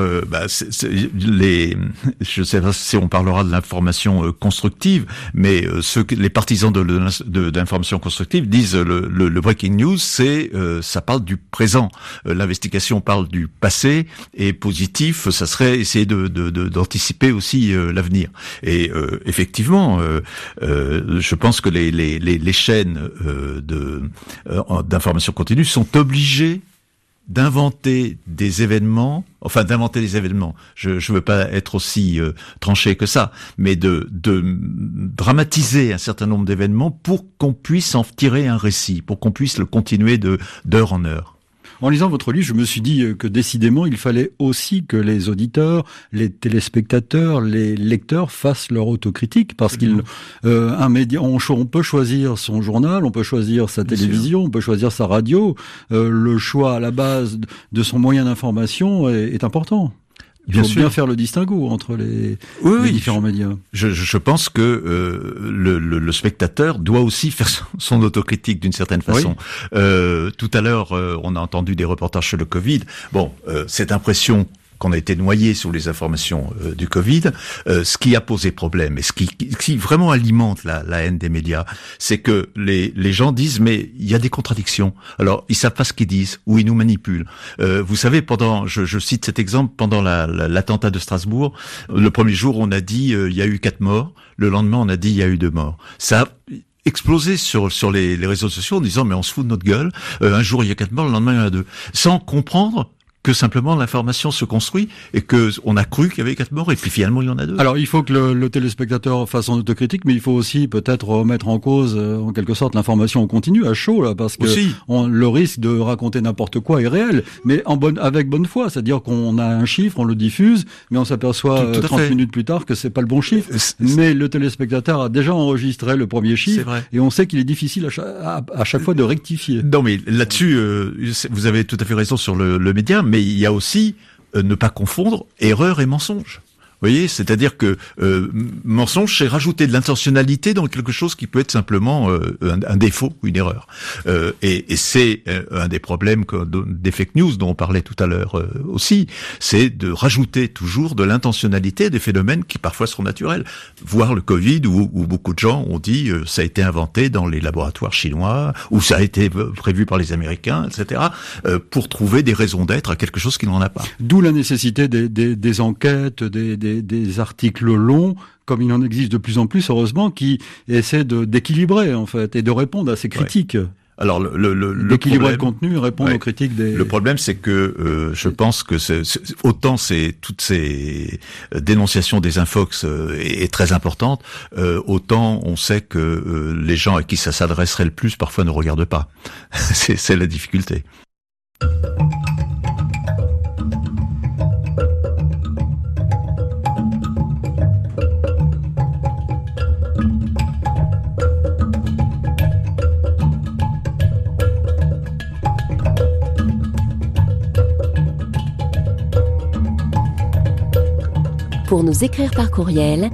S10: Je sais pas si on parlera de l'information constructive, mais les partisans de l'information constructive disent le breaking news, ça parle du présent. L'investigation parle du passé, et positif, ça serait essayer d'anticiper aussi l'avenir. Et effectivement, je pense que les chaînes d'information continue sont obligées d'inventer des événements. Je veux pas être aussi tranché que ça, mais de dramatiser un certain nombre d'événements pour qu'on puisse en tirer un récit, pour qu'on puisse le continuer d'heure en heure.
S2: En lisant votre livre, je me suis dit que décidément, il fallait aussi que les auditeurs, les téléspectateurs, les lecteurs fassent leur autocritique, parce un média, on peut choisir son journal, on peut choisir sa télévision, on peut choisir sa radio. Le choix à la base de son moyen d'information est important. Il faut bien faire le distinguo entre les différents médias.
S10: Je pense que le spectateur doit aussi faire son autocritique d'une certaine façon. Oui. Tout à l'heure, on a entendu des reportages sur le Covid. Bon, cette impression qu'on a été noyé sous les informations du Covid, ce qui a posé problème et ce qui vraiment alimente la haine des médias, c'est que les gens disent mais il y a des contradictions. Alors ils savent pas ce qu'ils disent ou ils nous manipulent. Vous savez, je cite cet exemple, pendant l'attentat de Strasbourg, le premier jour on a dit il y a eu 4 morts, le lendemain on a dit il y a eu 2 morts. Ça a explosé sur les réseaux sociaux en disant mais on se fout de notre gueule, un jour il y a 4 morts, le lendemain il y en a 2, sans comprendre que simplement l'information se construit et que on a cru qu'il y avait 4 morts et puis finalement il y en a 2.
S2: Alors il faut que le téléspectateur fasse son autocritique, mais il faut aussi peut-être remettre en cause en quelque sorte l'information en continu à chaud là, parce que le risque de raconter n'importe quoi est réel, mais avec bonne foi, c'est-à-dire qu'on a un chiffre, on le diffuse, mais on s'aperçoit 30 minutes plus tard que c'est pas le bon chiffre. Mais le téléspectateur a déjà enregistré le premier chiffre et on sait qu'il est difficile à chaque fois de rectifier.
S10: Non mais là-dessus vous avez tout à fait raison sur le média, mais il y a aussi ne pas confondre erreur et mensonge. Vous voyez, c'est-à-dire que mensonge, c'est rajouter de l'intentionnalité dans quelque chose qui peut être simplement un défaut, une erreur. Et c'est un des problèmes des fake news dont on parlait tout à l'heure aussi, c'est de rajouter toujours de l'intentionnalité à des phénomènes qui parfois sont naturels. Voir le Covid où beaucoup de gens ont dit ça a été inventé dans les laboratoires chinois, ou ça a été prévu par les Américains, etc., pour trouver des raisons d'être à quelque chose qui n'en a pas.
S2: D'où la nécessité des enquêtes, des articles longs, comme il en existe de plus en plus, heureusement, qui essaient d'équilibrer, en fait, et de répondre à ces critiques. Ouais.
S10: Alors
S2: d'équilibrer le contenu et répondre aux critiques des...
S10: Le problème, c'est que je pense que autant toutes ces dénonciations des infox est très importante, autant on sait que les gens à qui ça s'adresserait le plus parfois ne regardent pas. C'est la difficulté.
S1: Pour nous écrire par courriel,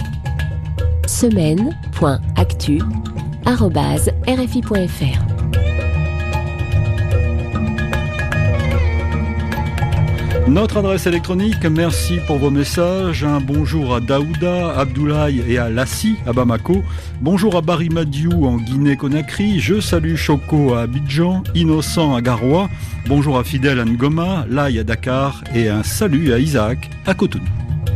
S1: semaine.actu@rfi.fr.
S2: Notre adresse électronique, merci pour vos messages. Un bonjour à Daouda, Abdoulaye et à Lassi à Bamako. Bonjour à Barry Madiou en Guinée-Conakry. Je salue Choco à Abidjan, Innocent à Garoua. Bonjour à Fidèle à Ngoma, Lai à Dakar et un salut à Isaac à Cotonou.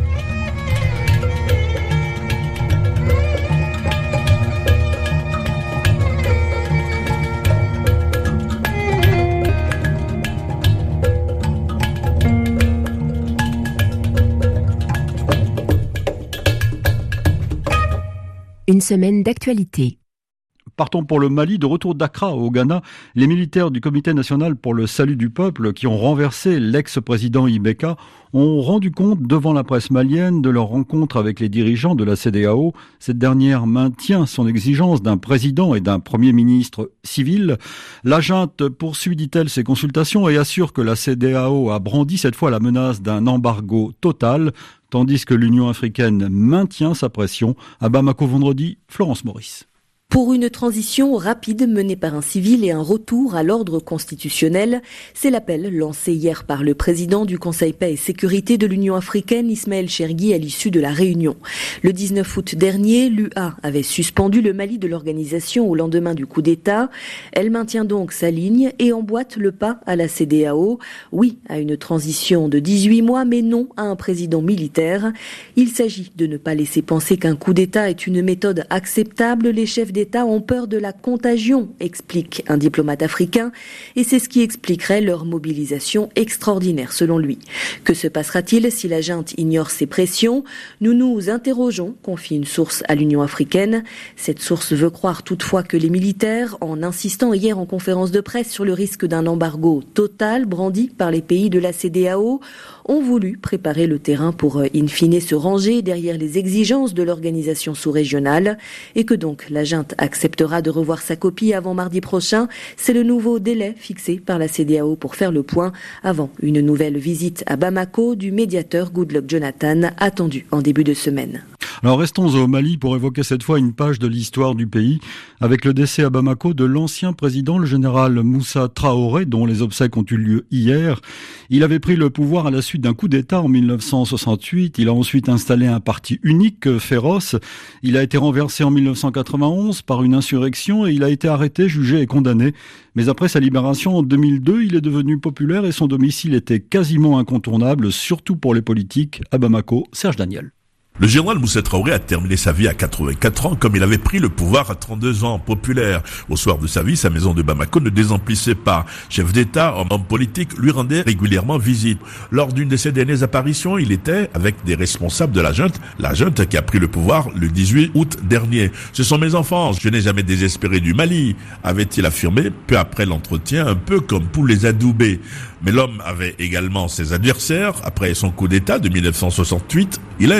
S1: Une semaine d'actualité.
S2: Partons pour le Mali, de retour d'Accra au Ghana. Les militaires du Comité national pour le salut du peuple, qui ont renversé l'ex-président Ibeka, ont rendu compte devant la presse malienne de leur rencontre avec les dirigeants de la CEDEAO. Cette dernière maintient son exigence d'un président et d'un premier ministre civil. La junte poursuit, dit-elle, ses consultations et assure que la CEDEAO a brandi cette fois la menace d'un embargo total, tandis que l'Union africaine maintient sa pression. À Bamako vendredi, Florence Maurice.
S4: Pour une transition rapide menée par un civil et un retour à l'ordre constitutionnel, c'est l'appel lancé hier par le président du Conseil paix et sécurité de l'Union africaine, Ismaël Chergui, à l'issue de la réunion. Le 19 août dernier, l'UA avait suspendu le Mali de l'organisation au lendemain du coup d'État. Elle maintient donc sa ligne et emboîte le pas à la CEDEAO. Oui à une transition de 18 mois, mais non à un président militaire. Il s'agit de ne pas laisser penser qu'un coup d'État est une méthode acceptable. Les chefs d'État ont peur de la contagion, explique un diplomate africain, et c'est ce qui expliquerait leur mobilisation extraordinaire selon lui. Que se passera-t-il si la junte ignore ses pressions ? Nous nous interrogeons, confie une source à l'Union africaine. Cette source veut croire toutefois que les militaires, en insistant hier en conférence de presse sur le risque d'un embargo total brandi par les pays de la CEDEAO, ont voulu préparer le terrain pour in fine se ranger derrière les exigences de l'organisation sous-régionale et que donc la junte acceptera de revoir sa copie avant mardi prochain. C'est le nouveau délai fixé par la CEDEAO pour faire le point avant une nouvelle visite à Bamako du médiateur Goodluck Jonathan attendu en début de semaine.
S2: Alors restons au Mali pour évoquer cette fois une page de l'histoire du pays avec le décès à Bamako de l'ancien président, le général Moussa Traoré, dont les obsèques ont eu lieu hier. Il avait pris le pouvoir à la suite d'un coup d'État en 1968. Il a ensuite installé un parti unique féroce. Il a été renversé en 1991 par une insurrection et il a été arrêté, jugé et condamné. Mais après sa libération en 2002, il est devenu populaire et son domicile était quasiment incontournable, surtout pour les politiques. À Bamako, Serge Daniel.
S22: Le général Moussa Traoré a terminé sa vie à 84 ans comme il avait pris le pouvoir à 32 ans, populaire. Au soir de sa vie, sa maison de Bamako ne désemplissait pas. Chef d'État, homme politique, lui rendait régulièrement visite. Lors d'une de ses dernières apparitions, il était avec des responsables de la junte qui a pris le pouvoir le 18 août dernier. Ce sont mes enfants, je n'ai jamais désespéré du Mali, avait-il affirmé peu après l'entretien, un peu comme pour les adouber. Mais l'homme avait également ses adversaires. Après son coup d'État de 1968, il a installé un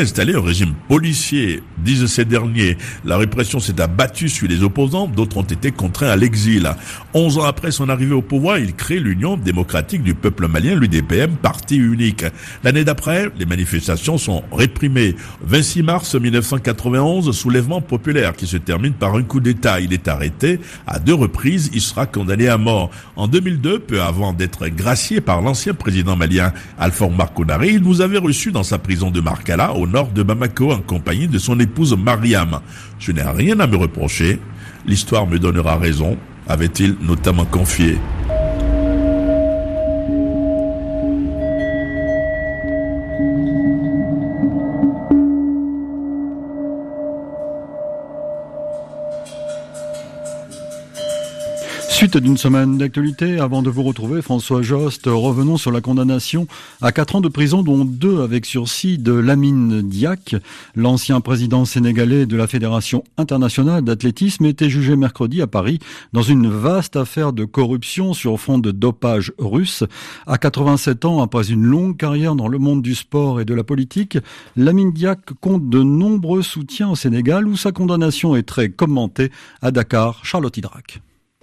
S22: régime policier, disent ces derniers. La répression s'est abattue sur les opposants, d'autres ont été contraints à l'exil. 11 ans après son arrivée au pouvoir, il crée l'Union démocratique du peuple malien, l'UDPM, parti unique. L'année d'après, les manifestations sont réprimées. 26 mars 1991, soulèvement populaire qui se termine par un coup d'État. Il est arrêté à 2 reprises, il sera condamné à mort. En 2002, peu avant d'être gracié par l'ancien président malien Alpha Oumar Konaré, il vous avait reçu dans sa prison de Markala, au nord de Bamako, en compagnie de son épouse Mariam. Je n'ai rien à me reprocher, l'histoire me donnera raison, avait-il notamment confié.
S2: Suite d'une semaine d'actualité, avant de vous retrouver, François Jost, revenons sur la condamnation à 4 ans de prison, dont 2 avec sursis, de Lamine Diack. L'ancien président sénégalais de la Fédération internationale d'athlétisme était jugé mercredi à Paris dans une vaste affaire de corruption sur fond de dopage russe. À 87 ans, après une longue carrière dans le monde du sport et de la politique, Lamine Diack compte de nombreux soutiens au Sénégal, où sa condamnation est très commentée. À Dakar, Charlotte Hydrac.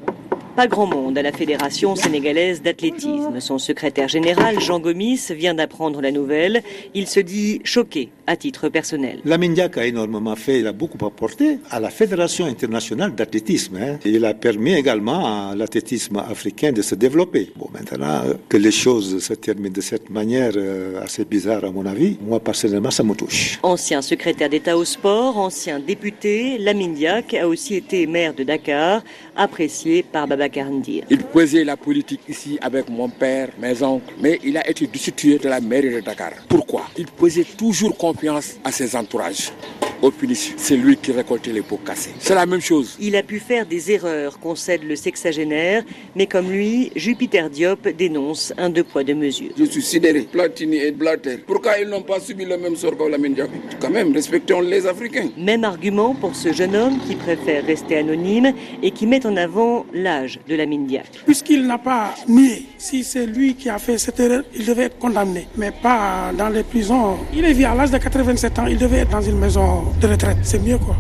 S7: Pas grand monde à la Fédération sénégalaise d'athlétisme. Son secrétaire général, Jean Gomis, vient d'apprendre la nouvelle. Il se dit choqué à titre personnel.
S8: Lamine Diack a énormément fait, il a beaucoup apporté à la Fédération internationale d'athlétisme. Il a permis également à l'athlétisme africain de se développer. Bon, maintenant que les choses se terminent de cette manière assez bizarre à mon avis, moi personnellement ça me touche.
S7: Ancien secrétaire d'État au sport, ancien député, Lamine Diack a aussi été maire de Dakar, apprécié par Babacar Ndir.
S23: Il faisait la politique ici avec mon père, mes oncles, mais il a été destitué de la mairie de Dakar. Pourquoi? Il faisait toujours confiance à ses entourages. Au finish, c'est lui qui récoltait les pots cassés. C'est la même chose.
S7: Il a pu faire des erreurs, concède le sexagénaire, mais comme lui, Jupiter Diop dénonce un 2 poids 2 mesures.
S23: Je suis sidéré, Platini et Blatter. Pourquoi ils n'ont pas subi le même sort que Lamine Diack? Quand même, respectons les Africains.
S7: Même argument pour ce jeune homme qui préfère rester anonyme et qui met en avant l'âge de Lamine Diack.
S24: Puisqu'il n'a pas nié, si c'est lui qui a fait cette erreur, il devait être condamné, mais pas dans les prisons. Il est vieux à l'âge de 87 ans, il devait être dans une maison de retraite, c'est mieux quoi.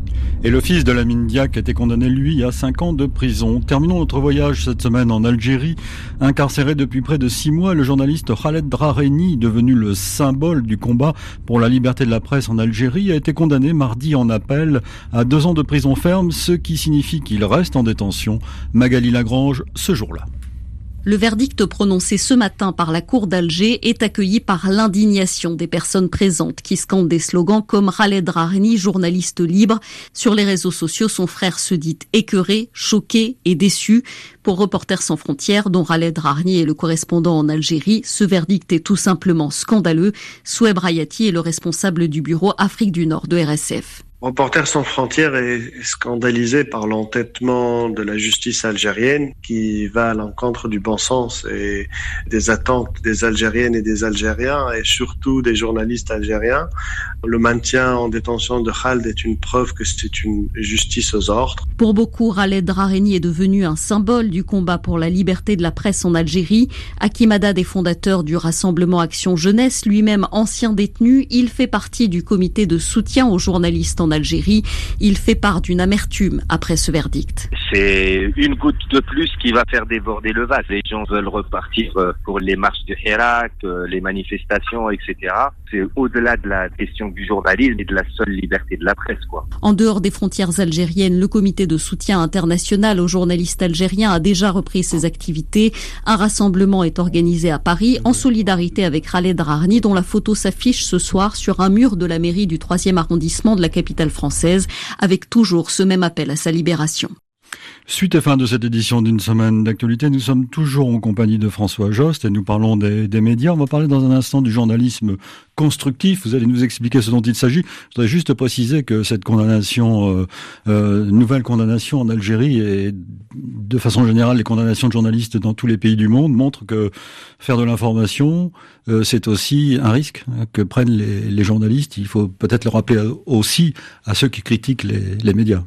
S2: Et le fils de Lamine Diack a été condamné, lui, à 5 ans de prison. Terminons notre voyage cette semaine en Algérie. Incarcéré depuis près de 6 mois, le journaliste Khaled Drareni, devenu le symbole du combat pour la liberté de la presse en Algérie, a été condamné mardi en appel à 2 ans de prison ferme, ce qui signifie qu'il reste en détention. Magali Lagrange, ce jour-là.
S25: Le verdict prononcé ce matin par la cour d'Alger est accueilli par l'indignation des personnes présentes qui scandent des slogans comme Khaled Drareni, journaliste libre. Sur les réseaux sociaux, son frère se dit écœuré, choqué et déçu. Pour Reporters sans frontières, dont Khaled Drareni est le correspondant en Algérie, ce verdict est tout simplement scandaleux. Soueb Rayati est le responsable du bureau Afrique du Nord de RSF.
S26: Reporters sans frontières est scandalisé par l'entêtement de la justice algérienne qui va à l'encontre du bon sens et des attentes des Algériennes et des Algériens et surtout des journalistes algériens. Le maintien en détention de Khaled est une preuve que c'est une justice aux ordres.
S25: Pour beaucoup, Khaled Drareni est devenu un symbole du combat pour la liberté de la presse en Algérie. Hakim Haddad est fondateur du Rassemblement Action Jeunesse, lui-même ancien détenu. Il fait partie du comité de soutien aux journalistes en Algérie. Il fait part d'une amertume après ce verdict.
S27: C'est une goutte de plus qui va faire déborder le vase. Les gens veulent repartir pour les marches de Hirak, les manifestations, etc. C'est au-delà de la question du journalisme et de la seule liberté de la presse, quoi.
S25: En dehors des frontières algériennes, le comité de soutien international aux journalistes algériens a déjà repris ses activités. Un rassemblement est organisé à Paris en solidarité avec Khaled Drareni, dont la photo s'affiche ce soir sur un mur de la mairie du 3e arrondissement de la capitale française, avec toujours ce même appel à sa libération.
S2: Suite et fin de cette édition d'une semaine d'actualité, nous sommes toujours en compagnie de François Jost et nous parlons des médias. On va parler dans un instant du journalisme constructif. Vous allez nous expliquer ce dont il s'agit. Je voudrais juste préciser que cette condamnation, nouvelle condamnation en Algérie et de façon générale les condamnations de journalistes dans tous les pays du monde montrent que faire de l'information, c'est aussi un risque que prennent les journalistes. Il faut peut-être le rappeler aussi à ceux qui critiquent les médias.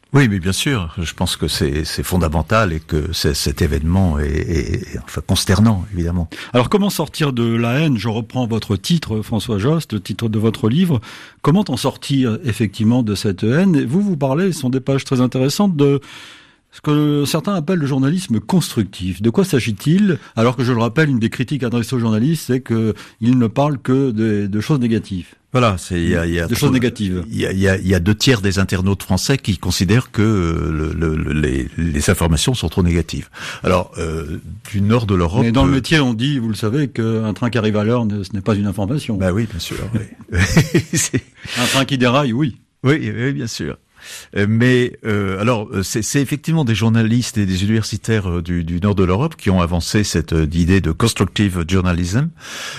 S10: Oui, mais bien sûr, je pense que c'est fondamental et que cet événement est consternant, évidemment.
S2: Alors, comment sortir de la haine? Je reprends votre titre, François Jost, le titre de votre livre. Comment en sortir, effectivement, de cette haine? Et vous parlez, ce sont des pages très intéressantes, de ce que certains appellent le journalisme constructif. De quoi s'agit-il? Alors que, je le rappelle, une des critiques adressées aux journalistes, c'est qu'ils ne parlent que de choses négatives.
S10: Voilà, il y a
S2: des choses négatives.
S10: Il y a 2/3 des internautes français qui considèrent que les informations sont trop négatives. Alors, du nord de l'Europe.
S2: Mais dans le métier, on dit, vous le savez, qu'un train qui arrive à l'heure, ce n'est pas une information.
S10: Bah oui, bien sûr. Oui.
S2: Un train qui déraille, oui.
S10: Oui, bien sûr. Mais c'est effectivement des journalistes et des universitaires du nord de l'Europe qui ont avancé cette idée de constructive journalism,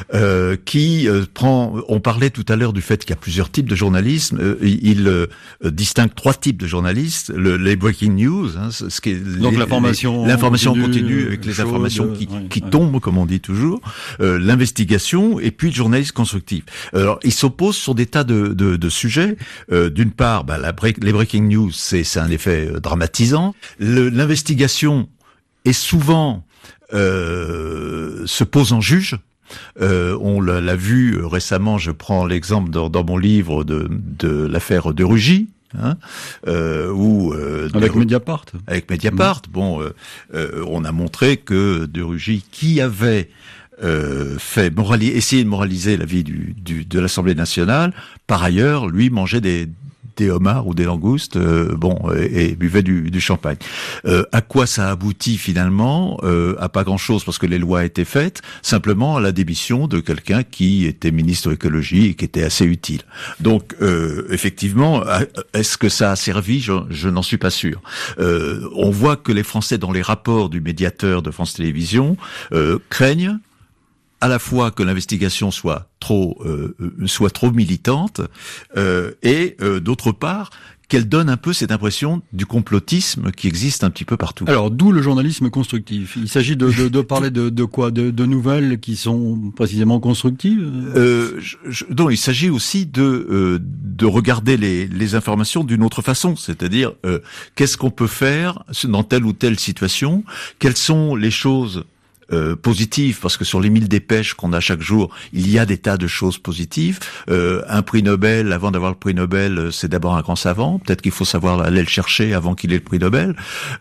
S10: on parlait tout à l'heure du fait qu'il y a plusieurs types de journalisme. Il distingue 3 types de journalistes: les breaking news, ce qui est
S2: donc l'information
S10: continue avec les informations qui tombent, comme on dit toujours, l'investigation, et puis le journalisme constructif. Alors, ils s'opposent sur des tas de sujets. D'une part, les breaking news, c'est un effet dramatisant. L'investigation est souvent se pose en juge. On l'a vu récemment. Je prends l'exemple dans mon livre de l'affaire de Rugy.
S2: Avec Mediapart.
S10: Avec Mediapart. On a montré que de Rugy, qui avait essayé de moraliser la vie de l'Assemblée nationale, par ailleurs, lui mangeait des homards ou des langoustes, et buvait du champagne. À quoi ça aboutit finalement? À pas grand-chose, parce que les lois étaient faites, simplement à la démission de quelqu'un qui était ministre de l'écologie et qui était assez utile. Donc, effectivement, est-ce que ça a servi? Je n'en suis pas sûr. On voit que les Français, dans les rapports du médiateur de France Télévisions, craignent à la fois que l'investigation soit trop militante, et d'autre part qu'elle donne un peu cette impression du complotisme qui existe un petit peu partout.
S2: Alors, d'où le journalisme constructif. Il s'agit de parler de quoi? De nouvelles qui sont précisément constructives?
S10: Non, il s'agit aussi de regarder les informations d'une autre façon, c'est-à-dire qu'est-ce qu'on peut faire dans telle ou telle situation, quelles sont les choses positives, parce que sur les 1000 dépêches qu'on a chaque jour, il y a des tas de choses positives. Un prix Nobel, avant d'avoir le prix Nobel, c'est d'abord un grand savant. Peut-être qu'il faut savoir aller le chercher avant qu'il ait le prix Nobel.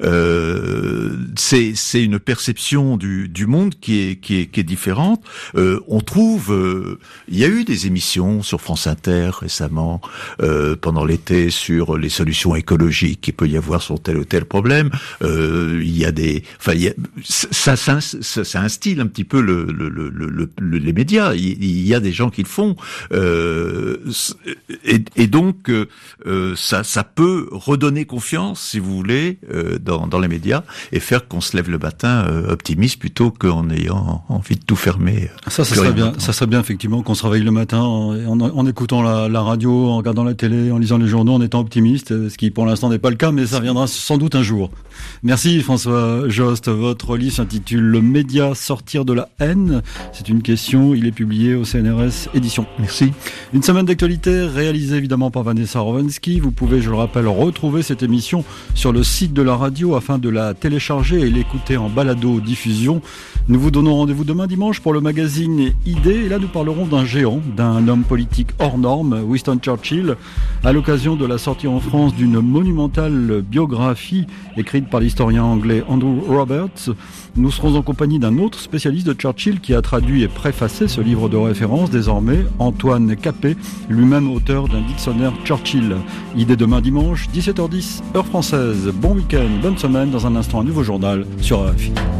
S10: C'est une perception du monde qui est différente. On trouve, il y a eu des émissions sur France Inter récemment, pendant l'été, sur les solutions écologiques qu'il peut y avoir sur tel ou tel problème. Ça instille un petit peu les médias. Il y a des gens qui le font, et donc ça peut redonner confiance, si vous voulez, dans les médias, et faire qu'on se lève le matin optimiste plutôt qu'en ayant envie de tout fermer.
S2: Ça serait bien. Ça serait bien effectivement qu'on se réveille le matin en écoutant la radio, en regardant la télé, en lisant les journaux, en étant optimiste, ce qui pour l'instant n'est pas le cas, mais ça viendra sans doute un jour. Merci François Jost. Votre livre s'intitule Le média sortir de la haine. C'est une question, il est publié au CNRS Éditions.
S10: Merci.
S2: Une semaine d'actualité réalisée évidemment par Vanessa Rowensky. Vous pouvez, je le rappelle, retrouver cette émission sur le site de la radio afin de la télécharger et l'écouter en balado-diffusion. Nous vous donnons rendez-vous demain dimanche pour le magazine Idées. Et là, nous parlerons d'un géant, d'un homme politique hors norme, Winston Churchill, à l'occasion de la sortie en France d'une monumentale biographie écrite par l'historien anglais Andrew Roberts. Nous serons en compagnie d'un autre spécialiste de Churchill qui a traduit et préfacé ce livre de référence désormais, Antoine Capet, lui-même auteur d'un dictionnaire Churchill. Idée demain dimanche, 17h10, heure française. Bon week-end, bonne semaine. Dans un instant, un nouveau journal sur RFI.